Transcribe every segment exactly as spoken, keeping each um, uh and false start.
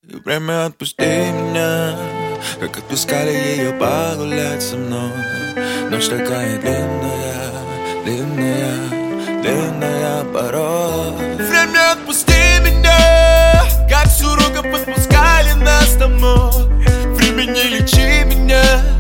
И время отпусти меня, как отпускали ее погулять со мной. Ночь такая длинная, длинная, длинная порой. Время отпусти меня, как с уроков отпускали нас домой. Время не лечи меня,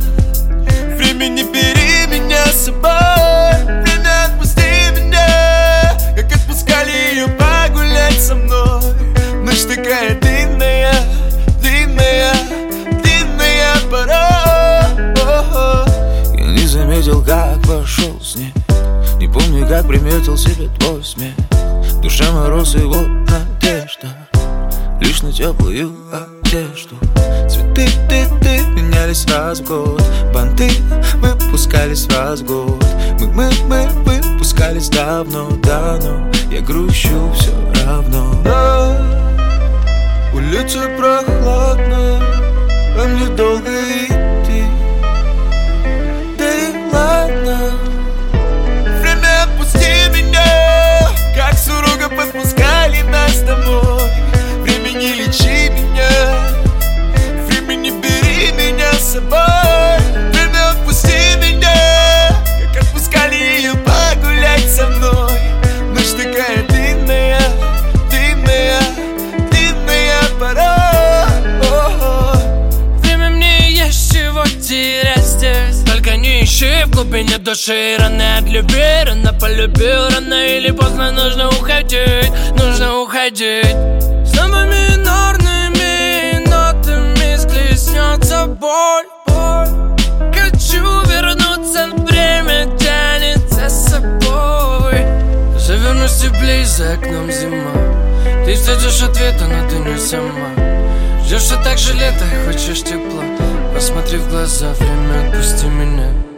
время не бери меня с собой. Время отпусти меня, как отпускали ее погулять со мной. Ночь такая длинная, длинная, длинная порой. Я не заметил, как вошел с ней, не помню, как приметил себе твой смех. В душе мороз и вот надежда, лишь на теплую одежду. Цветы, ты, ты менялись раз в год, банты выпускались раз в год. Мы, мы, мы выпускались давно, давно. Я грущу все равно. На улице прохладно, а мне долго идти. Да и ладно. Время отпусти меня, как с уроков отпускали нас домой. Время не лечи меня, время не бери меня с собой. Время отпусти меня, как отпускали ее погулять со мной. Ночь такая длинная, длинная, длинная порой. Время мне есть чего терять здесь, только не ищи в глубине души. Рано от любви, рано полюбил, рано или поздно нужно уходить, нужно уходить. Снова минорными нотами схлестнется боль. Хочу вернуться, время тянет за собой. Завернусь теплей, за окном зима. Ты все ждешь ответа, но ты не сама. Ждешь все так же лето, хочешь тепла. Посмотри в глаза, время отпусти меня.